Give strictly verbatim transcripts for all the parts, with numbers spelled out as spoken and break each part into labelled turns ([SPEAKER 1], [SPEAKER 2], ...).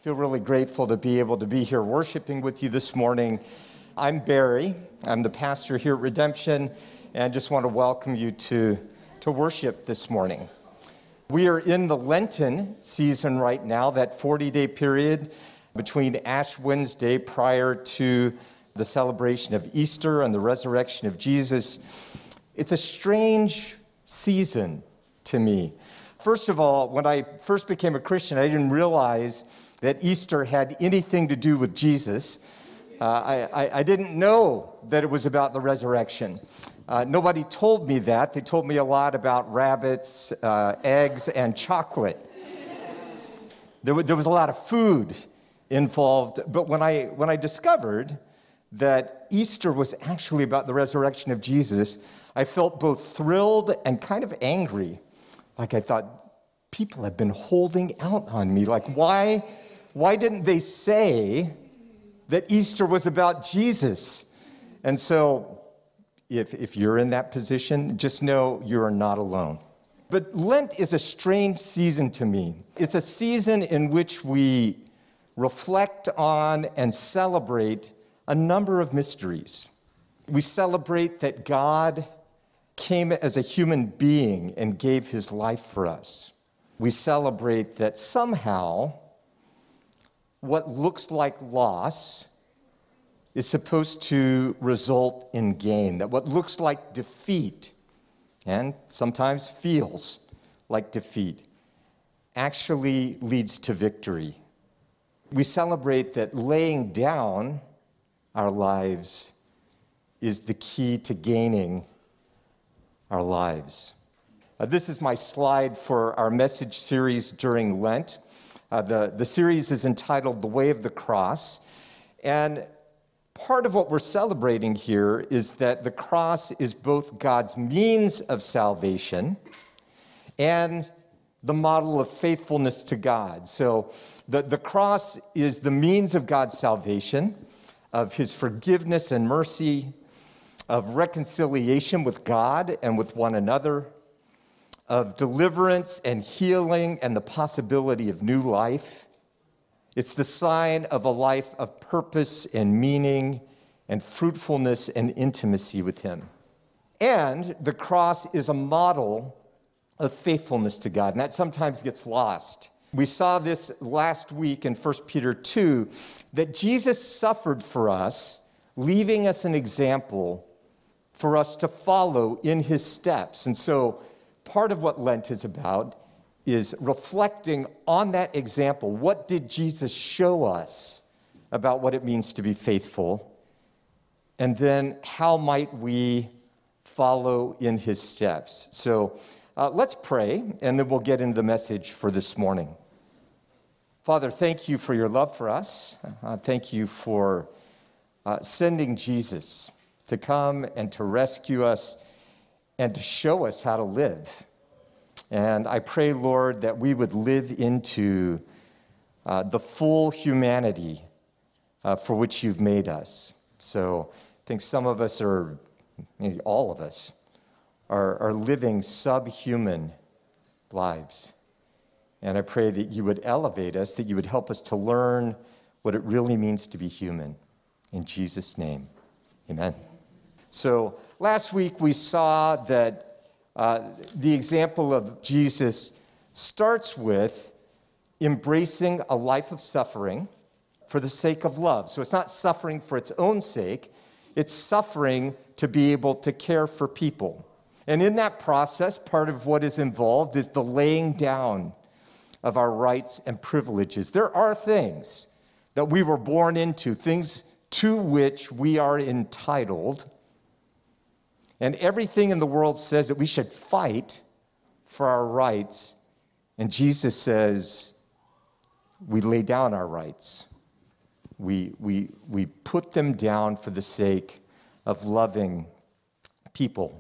[SPEAKER 1] feel really grateful to be able to be here worshiping with you this morning. I'm Barry. I'm the pastor here at Redemption, and I just want to welcome you to, to worship this morning. We are in the Lenten season right now, that forty-day period between Ash Wednesday prior to the celebration of Easter and the resurrection of Jesus. It's a strange season to me. First of all, when I first became a Christian, I didn't realize that Easter had anything to do with Jesus. Uh, I, I, I didn't know that it was about the resurrection. Uh, nobody told me that. They told me a lot about rabbits, uh, eggs, and chocolate. There, w- there was a lot of food involved. But when I, when I discovered that Easter was actually about the resurrection of Jesus, I felt both thrilled and kind of angry. Like I thought, people have been holding out on me. Like, why, why didn't they say that Easter was about Jesus? And so, if, if you're in that position, just know you're not alone. But Lent is a strange season to me. It's a season in which we reflect on and celebrate a number of mysteries. We celebrate that God came as a human being and gave his life for us. We celebrate that somehow what looks like loss is supposed to result in gain, that what looks like defeat and sometimes feels like defeat actually leads to victory. We celebrate that laying down our lives is the key to gaining our lives. Uh, this is my slide for our message series during Lent. Uh, the, the series is entitled The Way of the Cross. And part of what we're celebrating here is that the cross is both God's means of salvation and the model of faithfulness to God. So the, the cross is the means of God's salvation, of his forgiveness and mercy, of reconciliation with God and with one another, of deliverance and healing and the possibility of new life. It's the sign of a life of purpose and meaning and fruitfulness and intimacy with him. And the cross is a model of faithfulness to God, and that sometimes gets lost. We saw this last week in First Peter two, that Jesus suffered for us, leaving us an example for us to follow in his steps. And so part of what Lent is about is reflecting on that example. What did Jesus show us about what it means to be faithful? And then how might we follow in his steps? So uh, let's pray, and then we'll get into the message for this morning. Father, thank you for your love for us. Uh, thank you for uh, sending Jesus to come and to rescue us and to show us how to live. And I pray, Lord, that we would live into uh, the full humanity uh, for which you've made us. So I think some of us are, maybe all of us, are, are living subhuman lives. And I pray that you would elevate us, that you would help us to learn what it really means to be human. In Jesus' name, amen. So last week we saw that uh, the example of Jesus starts with embracing a life of suffering for the sake of love. So it's not suffering for its own sake, it's suffering to be able to care for people. And in that process, part of what is involved is the laying down of our rights and privileges. There are things that we were born into, things to which we are entitled. And everything in the world says that we should fight for our rights. And Jesus says we lay down our rights. We, we, we put them down for the sake of loving people.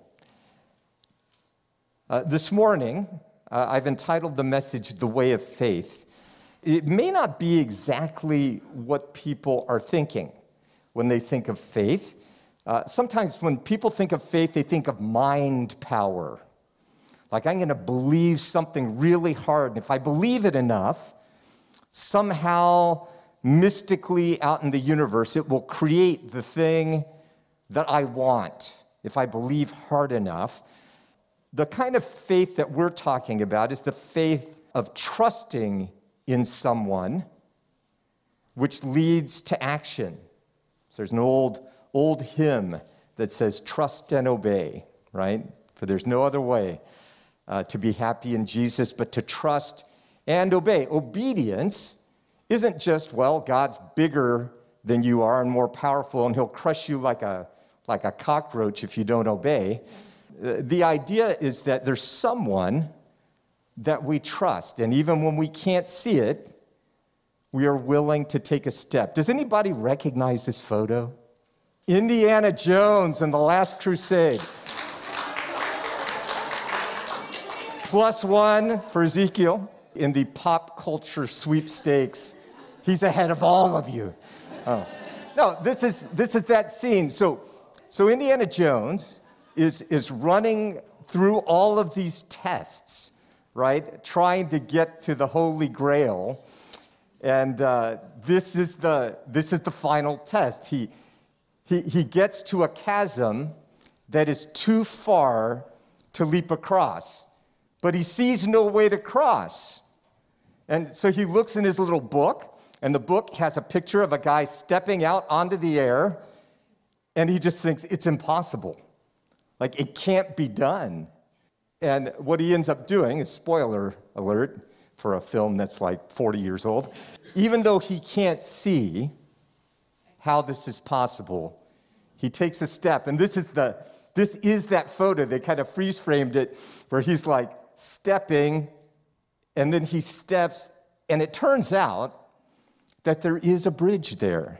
[SPEAKER 1] Uh, this morning, uh, I've entitled the message, The Way of Faith. It may not be exactly what people are thinking when they think of faith. Uh, sometimes when people think of faith, they think of mind power. Like, I'm going to believe something really hard, and if I believe it enough, somehow mystically out in the universe, it will create the thing that I want if I believe hard enough. The kind of faith that we're talking about is the faith of trusting in someone, which leads to action. So there's an old, old hymn that says, trust and obey, right? For there's no other way uh, to be happy in Jesus but to trust and obey. Obedience isn't just, well, God's bigger than you are and more powerful, and he'll crush you like a, like a cockroach if you don't obey. The idea is that there's someone that we trust, and even when we can't see it, we are willing to take a step. Does anybody recognize this photo? Indiana Jones and the Last Crusade. Plus one for Ezekiel in the pop culture sweepstakes. He's ahead of all of you. Oh. No, this is this is that scene. So, so Indiana Jones is, is running through all of these tests, right? Trying to get to the Holy Grail. And uh, this is the this is the final test. He, he, he gets to a chasm that is too far to leap across, but he sees no way to cross. And so he looks in his little book, and the book has a picture of a guy stepping out onto the air, and he just thinks it's impossible. Like, it can't be done. And what he ends up doing is, spoiler alert for a film that's like forty years old, even though he can't see how this is possible, he takes a step. And this is the this is that photo. They kind of freeze framed it where he's like stepping, and then he steps, and it turns out that there is a bridge there.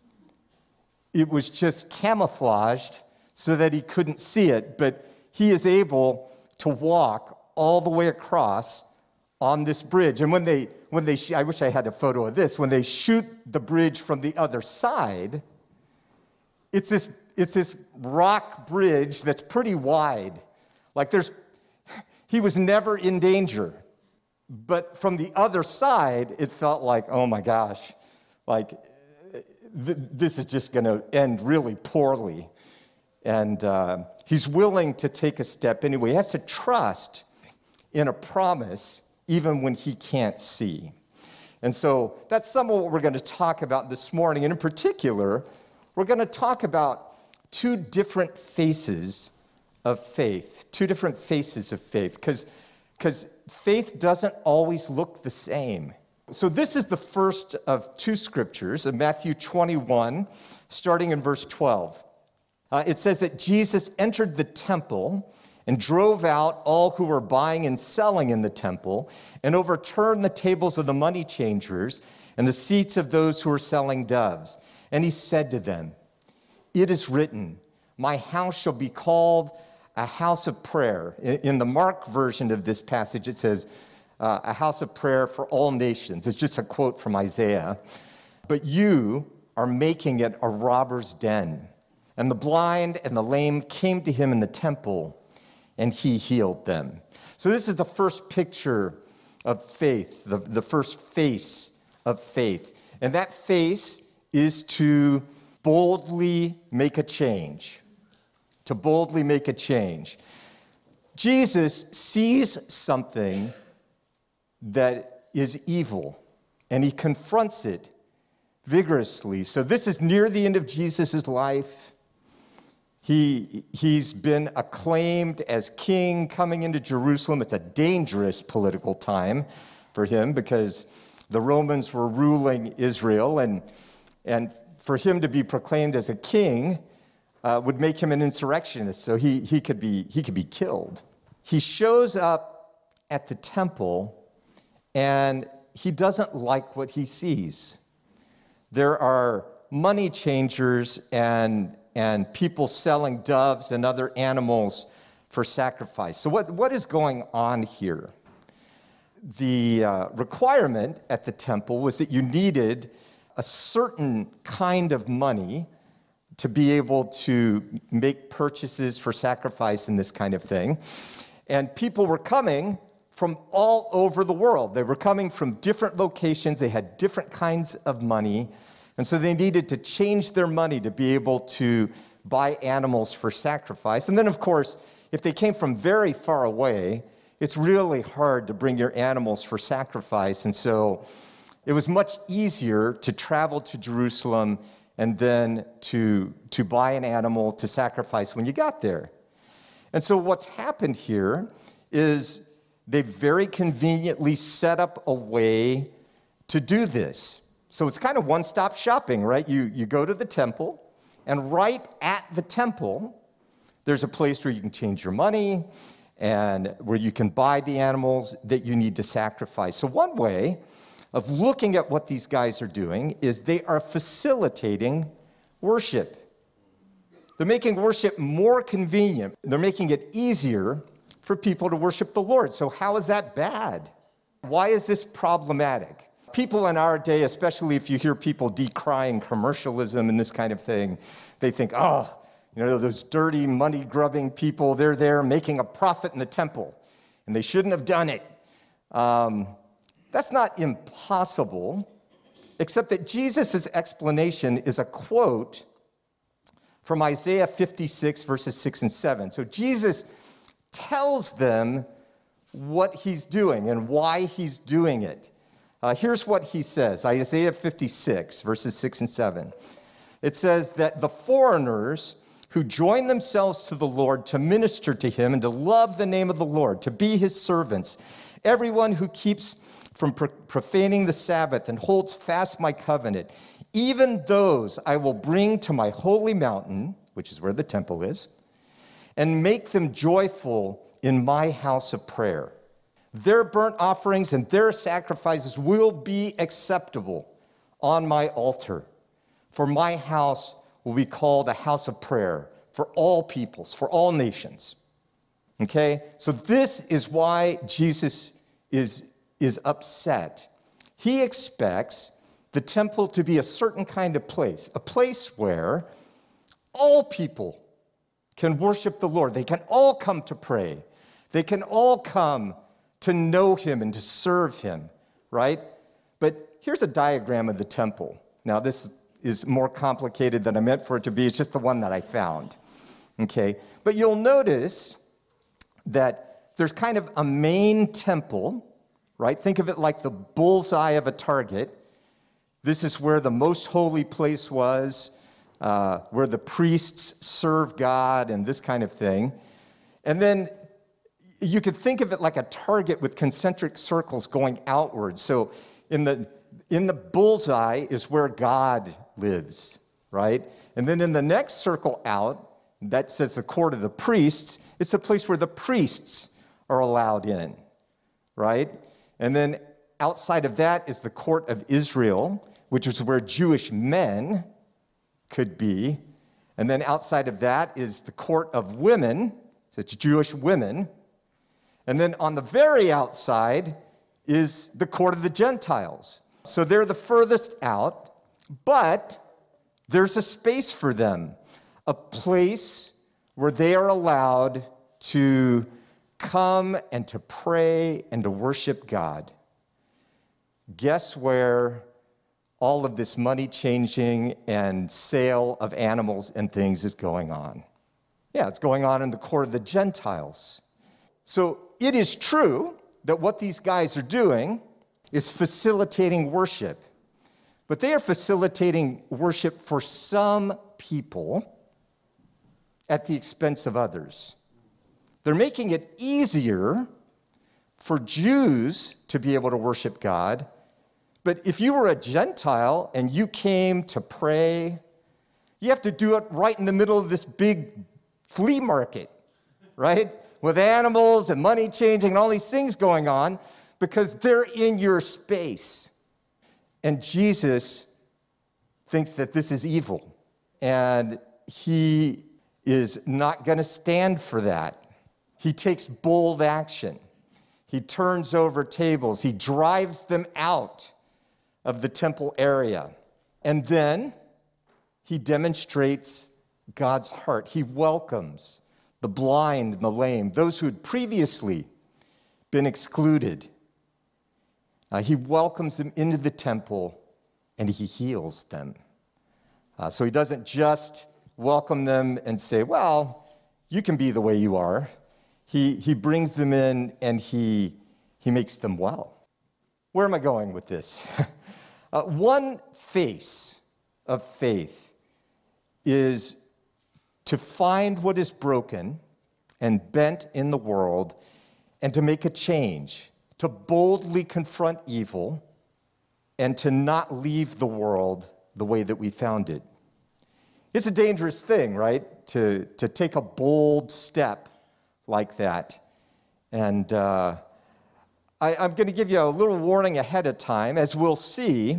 [SPEAKER 1] It was just camouflaged so that he couldn't see it, but he is able to walk all the way across on this bridge. And when they, when they, sh- I wish I had a photo of this, when they shoot the bridge from the other side, it's this, it's this rock bridge that's pretty wide. Like there's, he was never in danger. But from the other side, it felt like, oh my gosh, like th- this is just gonna end really poorly. And uh, he's willing to take a step anyway. He has to trust in a promise even when he can't see. And so that's some of what we're going to talk about this morning. And in particular, we're going to talk about two different faces of faith, two different faces of faith, because because faith doesn't always look the same. So this is the first of two scriptures in Matthew twenty-one, starting in verse twelve. Uh, it says that Jesus entered the temple and drove out all who were buying and selling in the temple and overturned the tables of the money changers and the seats of those who were selling doves. And he said to them, "It is written, my house shall be called a house of prayer." In the Mark version of this passage, it says, uh, a house of prayer for all nations. It's just a quote from Isaiah. "But you are making it a robber's den." And the blind and the lame came to him in the temple, and he healed them. So this is the first picture of faith, the, the first face of faith. And that face is to boldly make a change. To boldly make a change. Jesus sees something that is evil, and he confronts it vigorously. So this is near the end of Jesus' life. He, he's been acclaimed as king coming into Jerusalem. It's a dangerous political time for him because the Romans were ruling Israel, and, and for him to be proclaimed as a king uh, would make him an insurrectionist, so he, he, could be, he could be killed. He shows up at the temple, and he doesn't like what he sees. There are money changers and and people selling doves and other animals for sacrifice. So what, what is going on here? The uh, requirement at the temple was that you needed a certain kind of money to be able to make purchases for sacrifice and this kind of thing. And people were coming from all over the world. They were coming from different locations. They had different kinds of money. And so they needed to change their money to be able to buy animals for sacrifice. And then, of course, if they came from very far away, it's really hard to bring your animals for sacrifice. And so it was much easier to travel to Jerusalem and then to, to buy an animal to sacrifice when you got there. And so what's happened here is they very conveniently set up a way to do this. So it's kind of one-stop shopping, right? You, you go to the temple, and right at the temple, there's a place where you can change your money and where you can buy the animals that you need to sacrifice. So one way of looking at what these guys are doing is they are facilitating worship. They're making worship more convenient. They're making it easier for people to worship the Lord. So how is that bad? Why is this problematic? People in our day, especially if you hear people decrying commercialism and this kind of thing, they think, oh, you know, those dirty, money-grubbing people, they're there making a profit in the temple, and they shouldn't have done it. Um, that's not impossible, except that Jesus' explanation is a quote from Isaiah fifty-six, verses six and seven. So Jesus tells them what he's doing and why he's doing it. Uh, here's what he says, Isaiah fifty-six, verses six and seven. It says that the foreigners who join themselves to the Lord to minister to him and to love the name of the Lord, to be his servants, everyone who keeps from profaning the Sabbath and holds fast my covenant, even those I will bring to my holy mountain, which is where the temple is, and make them joyful in my house of prayer. Their burnt offerings and their sacrifices will be acceptable on my altar. For my house will be called a house of prayer for all peoples, for all nations. Okay? So this is why Jesus is, is upset. He expects the temple to be a certain kind of place, a place where all people can worship the Lord. They can all come to pray. They can all come to know him and to serve him, right? But here's a diagram of the temple. Now, this is more complicated than I meant for it to be. It's just the one that I found, okay? But you'll notice that there's kind of a main temple, right? Think of it like the bullseye of a target. This is where the most holy place was, uh, where the priests serve God and this kind of thing. And then you could think of it like a target with concentric circles going outward. So in the in the bullseye is where God lives, right? And then in the next circle out, that says the court of the priests, it's the place where the priests are allowed in, right? And then outside of that is the court of Israel, which is where Jewish men could be. And then outside of that is the court of women, so it's Jewish women. And then on the very outside is the court of the Gentiles. So they're the furthest out, but there's a space for them, a place where they are allowed to come and to pray and to worship God. Guess where all of this money changing and sale of animals and things is going on? Yeah, it's going on in the court of the Gentiles. So it is true that what these guys are doing is facilitating worship, but they are facilitating worship for some people at the expense of others. They're making it easier for Jews to be able to worship God, but if you were a Gentile and you came to pray, you have to do it right in the middle of this big flea market, right? With animals and money changing and all these things going on, because they're in your space. And Jesus thinks that this is evil, and he is not going to stand for that. He takes bold action. He turns over tables. He drives them out of the temple area. And then he demonstrates God's heart. He welcomes the blind and the lame, those who had previously been excluded. Uh, he welcomes them into the temple, and he heals them. Uh, so he doesn't just welcome them and say, well, you can be the way you are. He, he brings them in, and he, he makes them well. Where am I going with this? uh, one face of faith is to find what is broken and bent in the world and to make a change, to boldly confront evil and to not leave the world the way that we found it. It's a dangerous thing, right? To, to take a bold step like that. And uh, I, I'm going to give you a little warning ahead of time. As we'll see,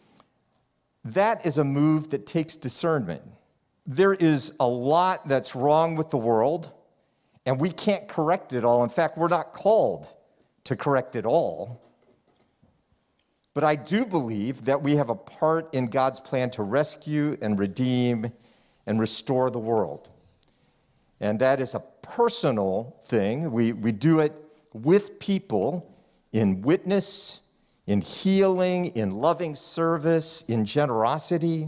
[SPEAKER 1] that is a move that takes discernment. There is a lot that's wrong with the world, and we can't correct it all. In fact, we're not called to correct it all. But I do believe that we have a part in God's plan to rescue and redeem and restore the world. And that is a personal thing. We, we do it with people in witness, in healing, in loving service, in generosity.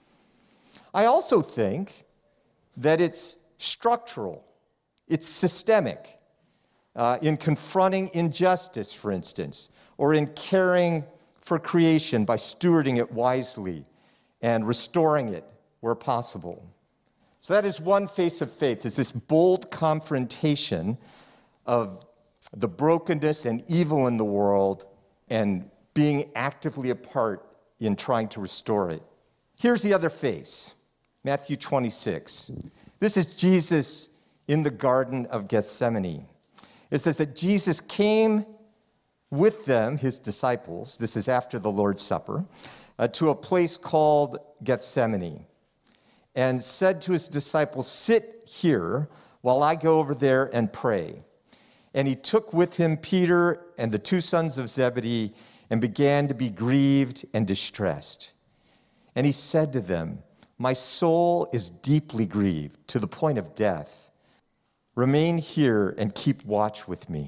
[SPEAKER 1] I also think that it's structural, it's systemic, uh, in confronting injustice, for instance, or in caring for creation by stewarding it wisely and restoring it where possible. So that is one face of faith, is this bold confrontation of the brokenness and evil in the world and being actively a part in trying to restore it. Here's the other face, Matthew twenty-six. This is Jesus in the Garden of Gethsemane. It says that Jesus came with them, his disciples, this is after the Lord's Supper, uh, to a place called Gethsemane, and said to his disciples, sit here while I go over there and pray. And he took with him Peter and the two sons of Zebedee and began to be grieved and distressed. And he said to them, my soul is deeply grieved to the point of death. Remain here and keep watch with me.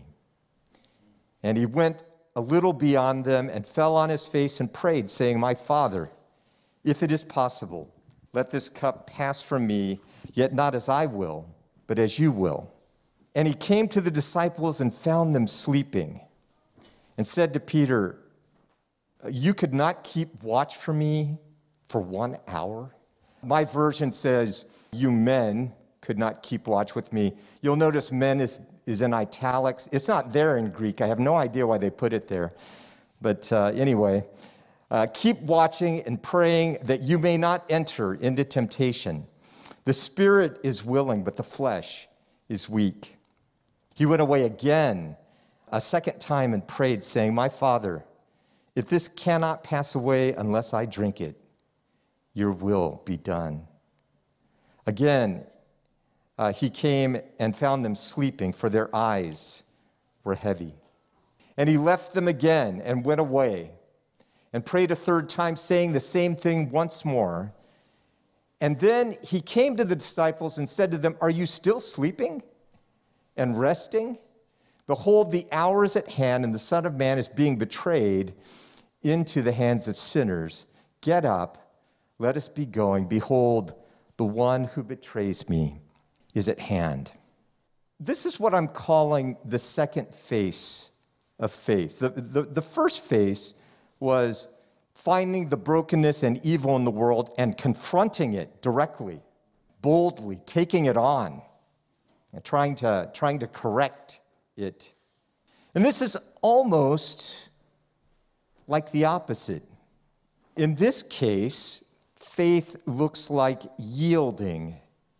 [SPEAKER 1] And he went a little beyond them and fell on his face and prayed, saying, my Father, if it is possible, let this cup pass from me, yet not as I will, but as you will. And he came to the disciples and found them sleeping and said to Peter, you could not keep watch for me for one hour? My version says, you men could not keep watch with me. You'll notice men is, is in italics. It's not there in Greek. I have no idea why they put it there. But uh, anyway, uh, keep watching and praying that you may not enter into temptation. The spirit is willing, but the flesh is weak. He went away again a second time and prayed, saying, my Father, if this cannot pass away unless I drink it, your will be done. Again, uh, he came and found them sleeping, for their eyes were heavy. And he left them again and went away and prayed a third time, saying the same thing once more. And then he came to the disciples and said to them, are you still sleeping and resting? Behold, the hour is at hand, and the Son of Man is being betrayed into the hands of sinners. Get up, let us be going. Behold, the one who betrays me is at hand. This is what I'm calling the second face of faith. The, the, the first face was finding the brokenness and evil in the world and confronting it directly, boldly, taking it on, and trying to, trying to correct it. And this is almost like the opposite. In this case, faith looks like yielding.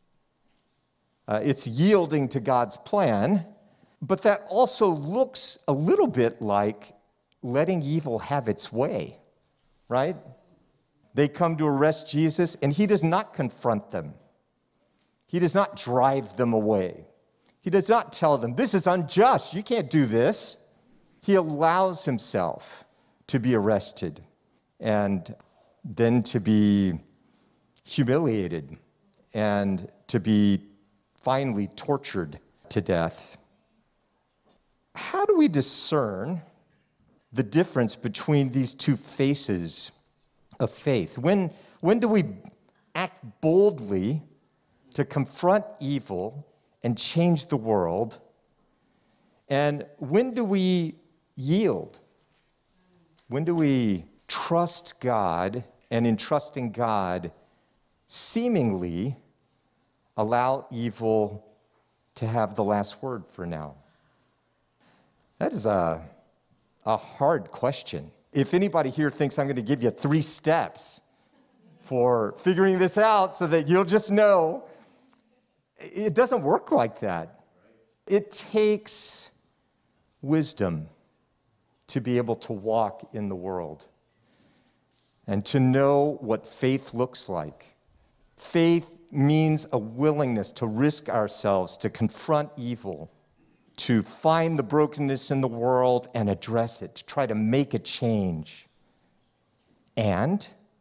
[SPEAKER 1] Uh, it's yielding to God's plan, but that also looks a little bit like letting evil have its way, right? They come to arrest Jesus, and he does not confront them. He does not drive them away. He does not tell them, this is unjust, you can't do this. He allows himself to be arrested and then to be humiliated and to be finally tortured to death. how do we discern the difference between these two faces of faith? When, when do we act boldly to confront evil and change the world? And when do we yield? When do we trust God, and in trusting God, seemingly allow evil to have the last word for now? That is a, a hard question. If anybody here thinks I'm going to give you three steps for figuring this out so that you'll just know, it doesn't work like that. It takes wisdom to be able to walk in the world and to know what faith looks like. Faith means a willingness to risk ourselves, to confront evil, to find the brokenness in the world and address it, to try to make a change. And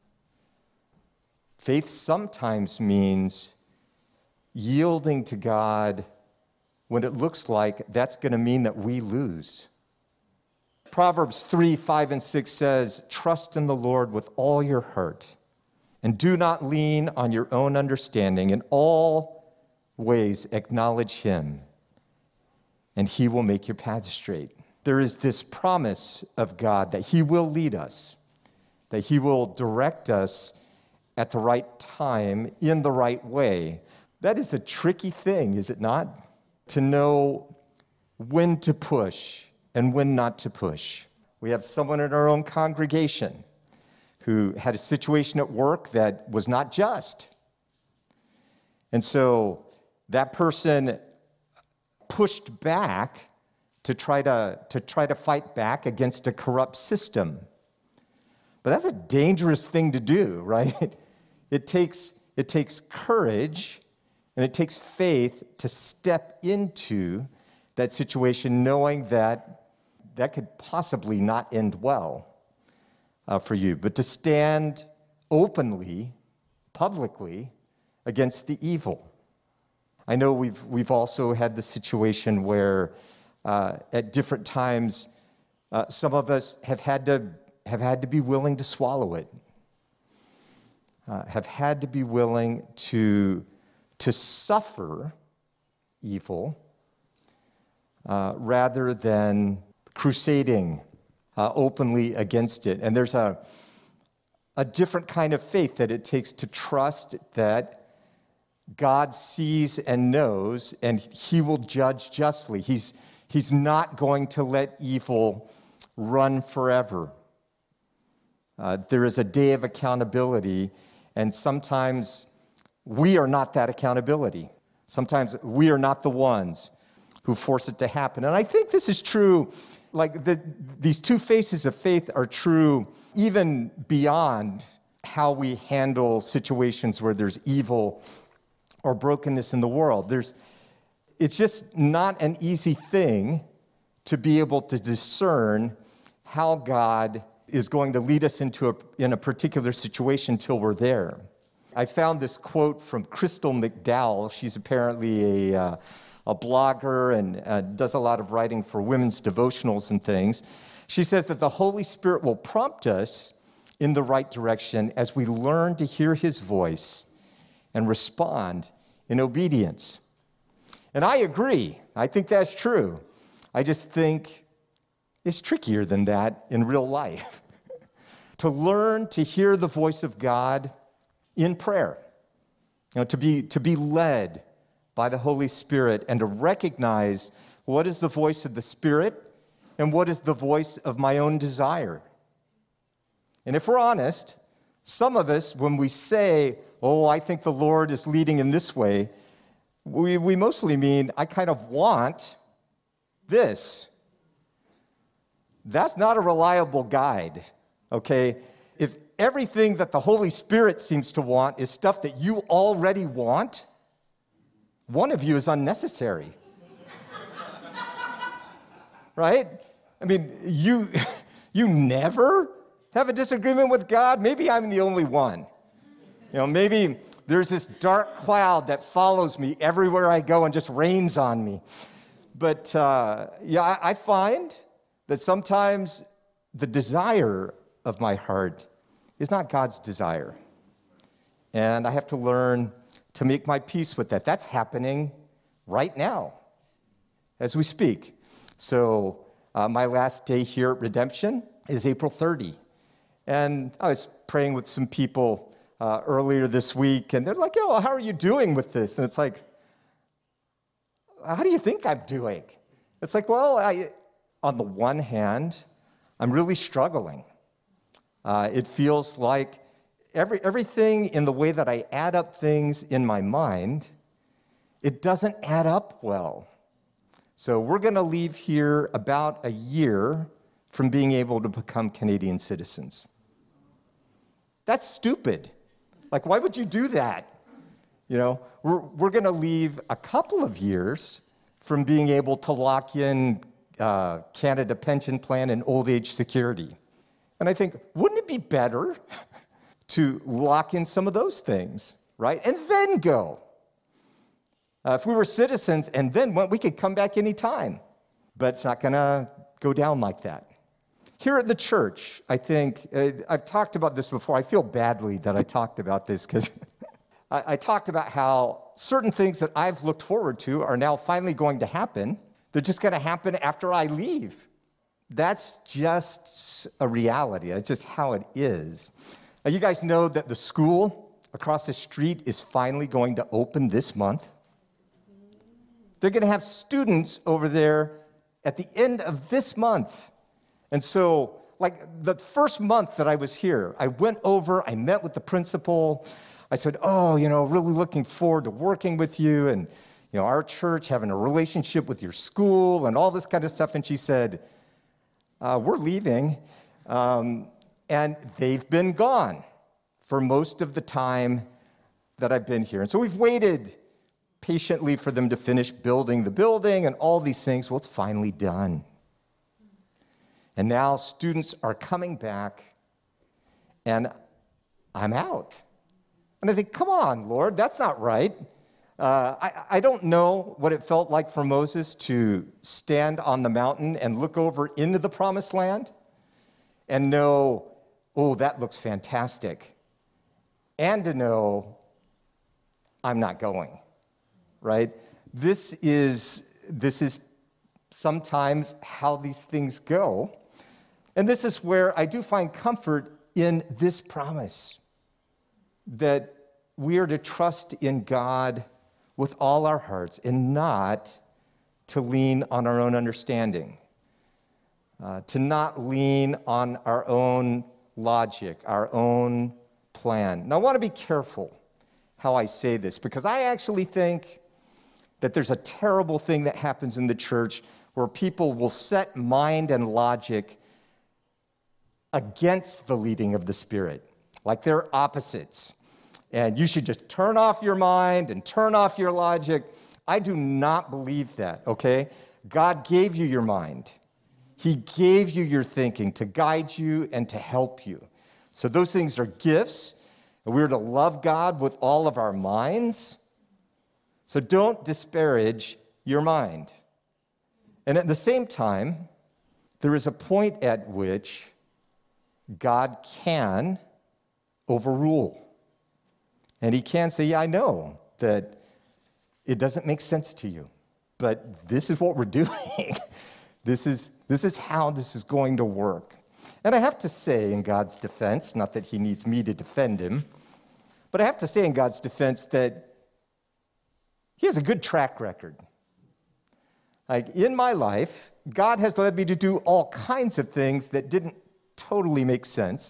[SPEAKER 1] faith sometimes means yielding to God when it looks like that's going to mean that we lose. Proverbs three, five, and six says, "Trust in the Lord with all your heart, and do not lean on your own understanding. In all ways acknowledge him, and he will make your paths straight." There is this promise of God that he will lead us, that he will direct us at the right time, in the right way. That is a tricky thing, is it not? To know when to push and when not to push. We have someone in our own congregation who had a situation at work that was not just. And so that person pushed back to try to, to try to fight back against a corrupt system. But that's a dangerous thing to do, right? It takes, it takes courage and it takes faith to step into that situation knowing that that could possibly not end well uh, for you, but to stand openly, publicly, against the evil. I know we've we've also had the situation where uh, at different times uh, some of us have had to have had to be willing to swallow it, uh, have had to be willing to to suffer evil uh, rather than crusading uh, openly against it. And there's a, a different kind of faith that it takes to trust that God sees and knows, and he will judge justly. He's, he's not going to let evil run forever. Uh, there is a day of accountability, and sometimes we are not that accountability. Sometimes we are not the ones who force it to happen. And I think this is true. Like the, these two faces of faith are true even beyond how we handle situations where there's evil or brokenness in the world. There's, it's just not an easy thing to be able to discern how God is going to lead us into a, in a particular situation till we're there. I found this quote from Crystal McDowell. She's apparently a uh, a blogger and uh, does a lot of writing for women's devotionals and things. She says that the Holy Spirit will prompt us in the right direction as we learn to hear his voice and respond in obedience. And I agree. I think that's true. I just think it's trickier than that in real life. To learn to hear the voice of God in prayer, you know, to be, to be led by the Holy Spirit and to recognize what is the voice of the Spirit and what is the voice of my own desire. And if we're honest, some of us, when we say, oh, I think the Lord is leading in this way, we, we mostly mean, I kind of want this. That's not a reliable guide, okay? If everything that the Holy Spirit seems to want is stuff that you already want, one of you is unnecessary. Right? I mean, you, you never have a disagreement with God? Maybe I'm the only one. You know, maybe there's this dark cloud that follows me everywhere I go and just rains on me. But uh, yeah, I, I find that sometimes the desire of my heart is not God's desire. And I have to learn to make my peace with that. That's happening right now as we speak. So uh, my last day here at Redemption is April thirtieth. And I was praying with some people uh, earlier this week, and they're like, oh, how are you doing with this? And it's like, how do you think I'm doing? It's like, well, I, on the one hand, I'm really struggling. Uh, it feels like every, everything in the way that I add up things in my mind, it doesn't add up well. So we're going to leave here about a year from being able to become Canadian citizens. That's stupid. Like, why would you do that? You know, we're, we're going to leave a couple of years from being able to lock in uh, Canada Pension Plan and old age security. And I think, wouldn't it be better to lock in some of those things, right? And then go. Uh, if we were citizens and then went, we could come back anytime. But it's not going to go down like that. Here at the church, I think, uh, I've talked about this before. I feel badly that I talked about this because I, I talked about how certain things that I've looked forward to are now finally going to happen. They're just going to happen after I leave. That's just a reality. That's just how it is. Now, you guys know that the school across the street is finally going to open this month. They're going to have students over there at the end of this month. And so, like the first month that I was here, I went over, I met with the principal. I said, oh, you know, really looking forward to working with you and, you know, our church having a relationship with your school and all this kind of stuff. And she said, uh, we're leaving. Um, and they've been gone for most of the time that I've been here. And so we've waited patiently for them to finish building the building and all these things. Well, it's finally done. And now students are coming back, and I'm out. And I think, come on, Lord, that's not right. Uh, I, I don't know what it felt like for Moses to stand on the mountain and look over into the promised land and know, oh, that looks fantastic. And to know, I'm not going, right? This is, this is sometimes how these things go. And this is where I do find comfort in this promise that we are to trust in God with all our hearts and not to lean on our own understanding, uh, to not lean on our own logic, our own plan. Now, I want to be careful how I say this because I actually think that there's a terrible thing that happens in the church where people will set mind and logic against the leading of the Spirit, like they're opposites. And you should just turn off your mind and turn off your logic. I do not believe that, okay? God gave you your mind. He gave you your thinking to guide you and to help you. So those things are gifts, and we're to love God with all of our minds. So don't disparage your mind. And at the same time, there is a point at which God can overrule. And he can say, yeah, I know that it doesn't make sense to you, but this is what we're doing. This is, this is how this is going to work. And I have to say in God's defense, not that he needs me to defend him, but I have to say in God's defense that he has a good track record. Like in my life, God has led me to do all kinds of things that didn't totally make sense.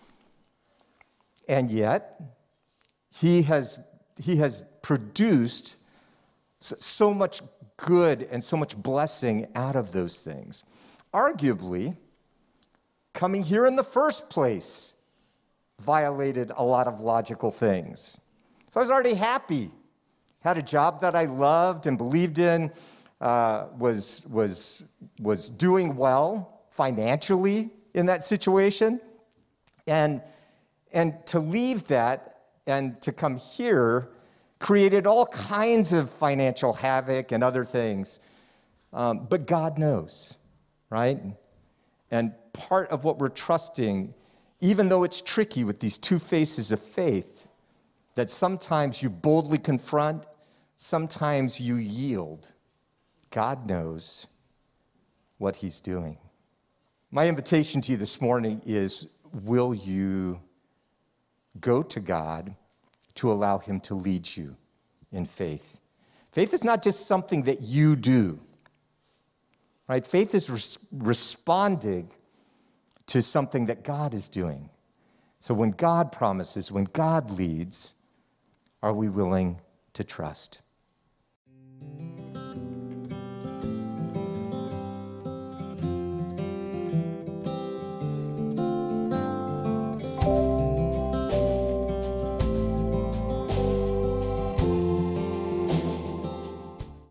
[SPEAKER 1] And yet, he has, he has produced so much good and so much blessing out of those things. Arguably, coming here in the first place violated a lot of logical things. So I was already happy. Had a job that I loved and believed in, uh, was, was, was doing well financially in that situation. And, and to leave that and to come here created all kinds of financial havoc and other things. Um, but God knows, right? And part of what we're trusting, even though it's tricky with these two faces of faith, that sometimes you boldly confront, sometimes you yield. God knows what he's doing. My invitation to you this morning is, will you go to God to allow him to lead you in faith? Faith is not just something that you do, right? Faith is res- responding to something that God is doing. So when God promises, when God leads, are we willing to trust?